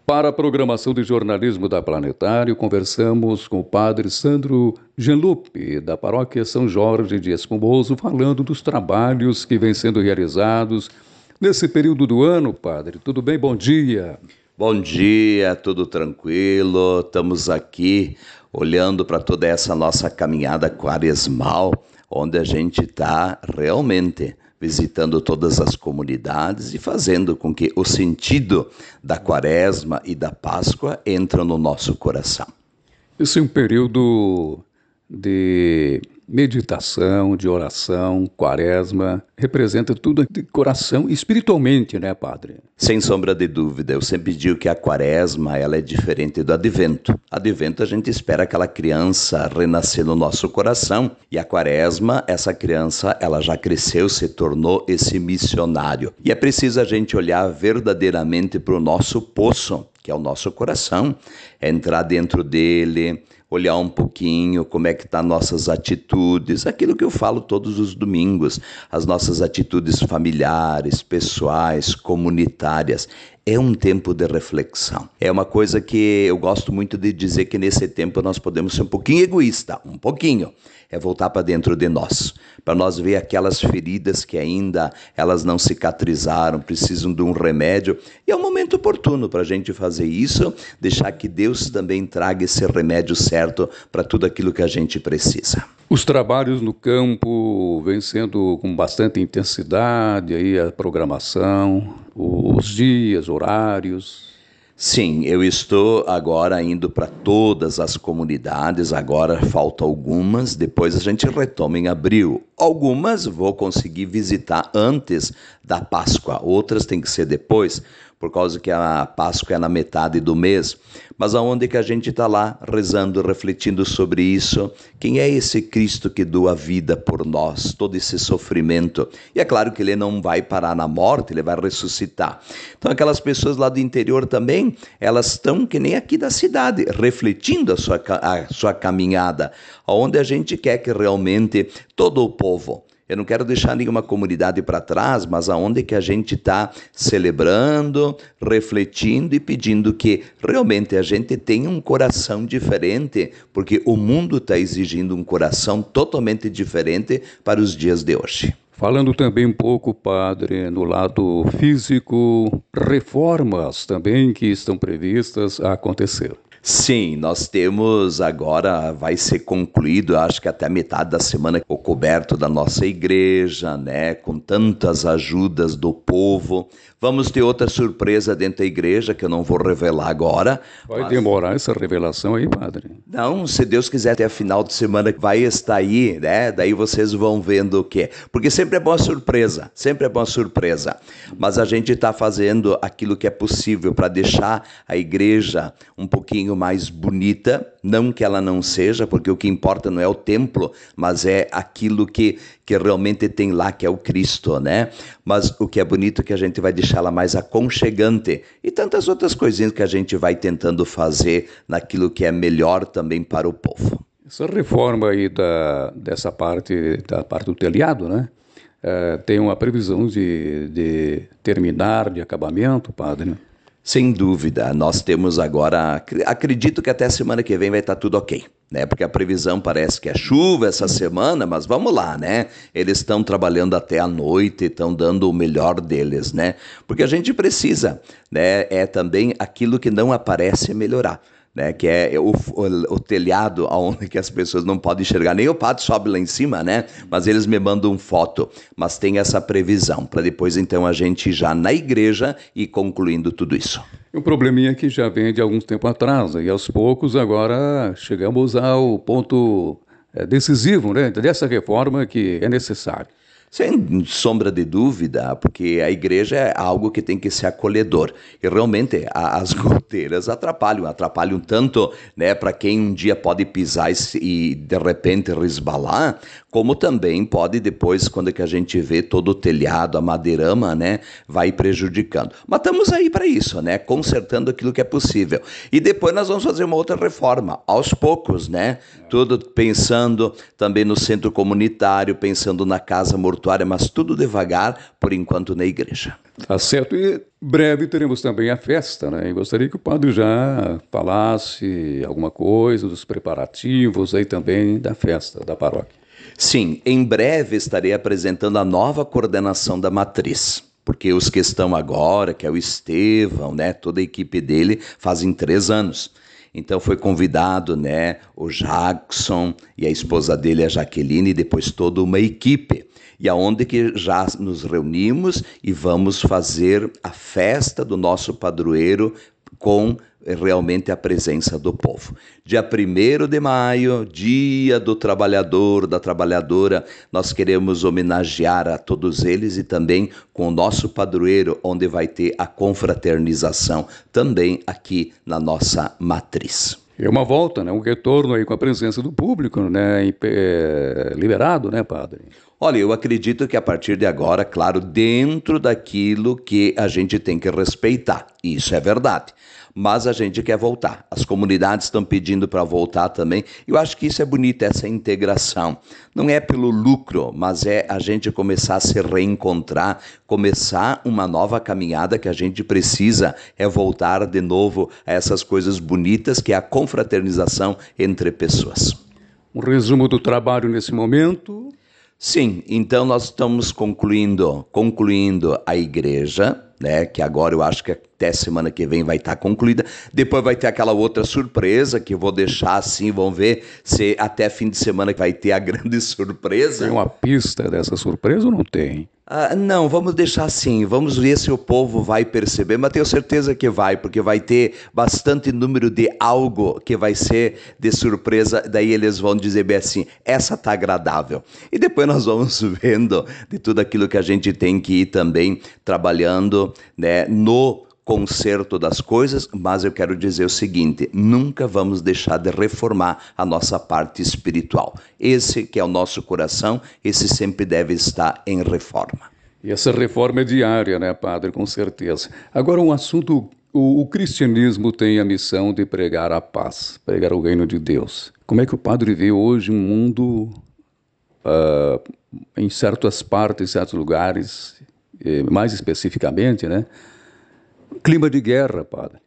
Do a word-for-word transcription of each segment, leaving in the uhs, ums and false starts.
Para a programação de jornalismo da Planetário, conversamos com o padre Sandro Genlupe, da paróquia São Jorge de Espumoso, falando dos trabalhos que vêm sendo realizados nesse período do ano, padre. Tudo bem? Bom dia. Bom dia, tudo tranquilo. Estamos aqui olhando para toda essa nossa caminhada quaresmal, onde a gente está realmente visitando todas as comunidades e fazendo com que o sentido da Quaresma e da Páscoa entre no nosso coração. Esse é um período de meditação, de oração, Quaresma, representa tudo de coração espiritualmente, né, padre? Sem sombra de dúvida, eu sempre digo que a Quaresma ela é diferente do Advento. Advento a gente espera aquela criança renascer no nosso coração e a Quaresma, essa criança, ela já cresceu, se tornou esse missionário. E é preciso a gente olhar verdadeiramente para o nosso poço, que é o nosso coração, é entrar dentro dele, olhar um pouquinho como é que estão nossas atitudes, aquilo que eu falo todos os domingos, as nossas atitudes familiares, pessoais, comunitárias. É um tempo de reflexão. É uma coisa que eu gosto muito de dizer que nesse tempo nós podemos ser um pouquinho egoísta, um pouquinho. É voltar para dentro de nós, para nós ver aquelas feridas que ainda elas não cicatrizaram, precisam de um remédio. E é um momento oportuno para a gente fazer isso, deixar que Deus também traga esse remédio certo para tudo aquilo que a gente precisa. Os trabalhos no campo vêm sendo com bastante intensidade, aí a programação, os dias, horários. Sim, eu estou agora indo para todas as comunidades, agora faltam algumas, depois a gente retoma em abril. Algumas vou conseguir visitar antes da Páscoa, outras tem que ser depois, por causa que a Páscoa é na metade do mês. Mas aonde que a gente está lá rezando, refletindo sobre isso? Quem é esse Cristo que doa a vida por nós, todo esse sofrimento? E é claro que ele não vai parar na morte, ele vai ressuscitar. Então aquelas pessoas lá do interior também, elas estão que nem aqui da cidade, refletindo a sua, a sua caminhada, onde a gente quer que realmente todo o povo, eu não quero deixar nenhuma comunidade para trás, mas aonde que a gente está celebrando, refletindo e pedindo que realmente a gente tenha um coração diferente, porque o mundo está exigindo um coração totalmente diferente para os dias de hoje. Falando também um pouco, padre, no lado físico, reformas também que estão previstas a acontecer. Sim, nós temos agora, vai ser concluído, acho que até a metade da semana, o coberto da nossa igreja, né, com tantas ajudas do povo. Vamos ter outra surpresa dentro da igreja, que eu não vou revelar agora. Vai mas... demorar essa revelação aí, padre? Não, se Deus quiser, até a final de semana vai estar aí, né? Daí vocês vão vendo o quê? Porque sempre é boa surpresa, sempre é boa surpresa. Mas a gente está fazendo aquilo que é possível para deixar a igreja um pouquinho mais bonita, não que ela não seja, porque o que importa não é o templo, mas é aquilo que, que realmente tem lá, que é o Cristo, né? Mas o que é bonito é que a gente vai deixar ela mais aconchegante e tantas outras coisinhas que a gente vai tentando fazer naquilo que é melhor também para o povo. Essa reforma aí da, dessa parte, da parte do telhado, né? É, tem uma previsão de, de terminar, de acabamento, padre, né? Sem dúvida, nós temos agora, acredito que até semana que vem vai estar tudo ok, né? Porque a previsão parece que é chuva essa semana, mas vamos lá, né? Eles estão trabalhando até a noite, estão dando o melhor deles, né? Porque a gente precisa, né? É também aquilo que não aparece melhorar. Né, que é o, o, o telhado onde que as pessoas não podem enxergar, nem o padre sobe lá em cima, né? Mas eles me mandam foto, mas tem essa previsão, para depois então a gente ir já na igreja e concluindo tudo isso. O probleminha que já vem de alguns tempo atrás, e aos poucos agora chegamos ao ponto decisivo, né, dessa reforma que é necessário. Sem sombra de dúvida, porque a igreja é algo que tem que ser acolhedor. E realmente a, as goteiras atrapalham, atrapalham tanto, né, para quem um dia pode pisar e, e de repente resbalar, como também pode depois, quando que a gente vê todo o telhado, a madeirama, né, vai prejudicando. Mas estamos aí para isso, né, consertando aquilo que é possível. E depois nós vamos fazer uma outra reforma, aos poucos, né, tudo pensando também no centro comunitário, pensando na casa mortuária, mas tudo devagar, por enquanto na igreja. Tá certo. E breve teremos também a festa, né? E gostaria que o padre já falasse alguma coisa dos preparativos aí também da festa da paróquia. Sim, em breve estarei apresentando a nova coordenação da matriz, porque os que estão agora, que é o Estevão, né, toda a equipe dele, fazem três anos. Então foi convidado, né, o Jackson e a esposa dele, a Jaqueline, e depois toda uma equipe. E aonde que já nos reunimos e vamos fazer a festa do nosso padroeiro com realmente a presença do povo. Dia primeiro de maio, dia do trabalhador, da trabalhadora, nós queremos homenagear a todos eles e também com o nosso padroeiro, onde vai ter a confraternização também aqui na nossa matriz. É uma volta, né? Um retorno aí com a presença do público, né? É, liberado, né, padre? Olha, eu acredito que a partir de agora, claro, dentro daquilo que a gente tem que respeitar, isso é verdade. Mas a gente quer voltar. As comunidades estão pedindo para voltar também. Eu acho que isso é bonito, essa integração. Não é pelo lucro, mas é a gente começar a se reencontrar, começar uma nova caminhada que a gente precisa é voltar de novo a essas coisas bonitas que é a confraternização entre pessoas. Um resumo do trabalho nesse momento. Sim, então nós estamos concluindo, concluindo a igreja, né, que agora eu acho que até semana que vem vai estar concluída. Depois vai ter aquela outra surpresa que eu vou deixar assim, vamos ver se até fim de semana vai ter a grande surpresa. Tem uma pista dessa surpresa ou não tem? Ah, não, vamos deixar assim, vamos ver se o povo vai perceber, mas tenho certeza que vai, porque vai ter bastante número de algo que vai ser de surpresa, daí eles vão dizer bem assim, essa tá agradável. E depois nós vamos vendo de tudo aquilo que a gente tem que ir também trabalhando, né, no conserto das coisas, mas eu quero dizer o seguinte, nunca vamos deixar de reformar a nossa parte espiritual. Esse que é o nosso coração, esse sempre deve estar em reforma. E essa reforma é diária, né, padre, com certeza. Agora um assunto, o, o cristianismo tem a missão de pregar a paz, pregar o reino de Deus. Como é que o padre vê hoje um mundo, uh, em certas partes, em certos lugares, mais especificamente, né, clima de guerra, padre?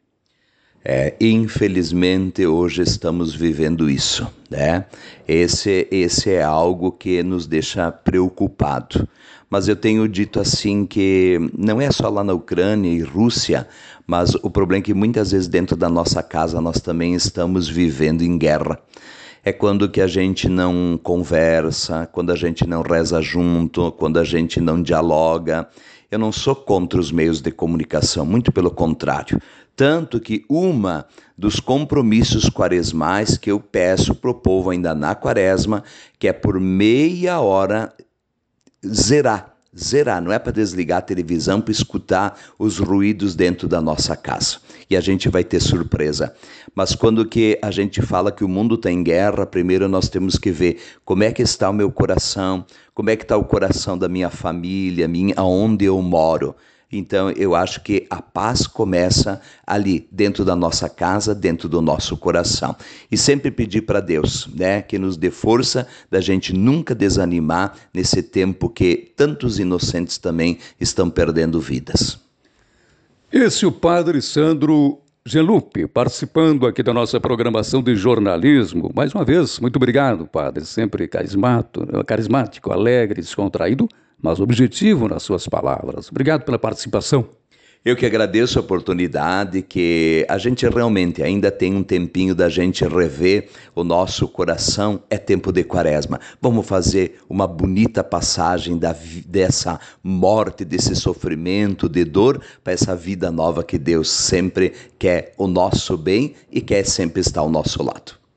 É, infelizmente hoje estamos vivendo isso, né? Esse, esse é algo que nos deixa preocupado. Mas eu tenho dito assim que não é só lá na Ucrânia e Rússia, mas o problema é que muitas vezes dentro da nossa casa nós também estamos vivendo em guerra. É quando que a gente não conversa, quando a gente não reza junto, quando a gente não dialoga. Eu não sou contra os meios de comunicação, muito pelo contrário. Tanto que uma dos compromissos quaresmais que eu peço para o povo ainda na quaresma, que é por meia hora zerar. Zerar, não é para desligar a televisão, para escutar os ruídos dentro da nossa casa. E a gente vai ter surpresa. Mas quando que a gente fala que o mundo está em guerra, primeiro nós temos que ver como é que está o meu coração, como é que está o coração da minha família, minha, aonde eu moro. Então, eu acho que a paz começa ali, dentro da nossa casa, dentro do nosso coração. E sempre pedir para Deus, né, que nos dê força da gente nunca desanimar nesse tempo que tantos inocentes também estão perdendo vidas. Esse é o padre Sandro Gelup, participando aqui da nossa programação de jornalismo. Mais uma vez, muito obrigado, padre. Sempre carismático, carismático, alegre, descontraído, mas objetivo nas suas palavras. Obrigado pela participação. Eu que agradeço a oportunidade, que a gente realmente ainda tem um tempinho da gente rever o nosso coração, é tempo de quaresma. Vamos fazer uma bonita passagem da, dessa morte, desse sofrimento, de dor, para essa vida nova que Deus sempre quer o nosso bem e quer sempre estar ao nosso lado.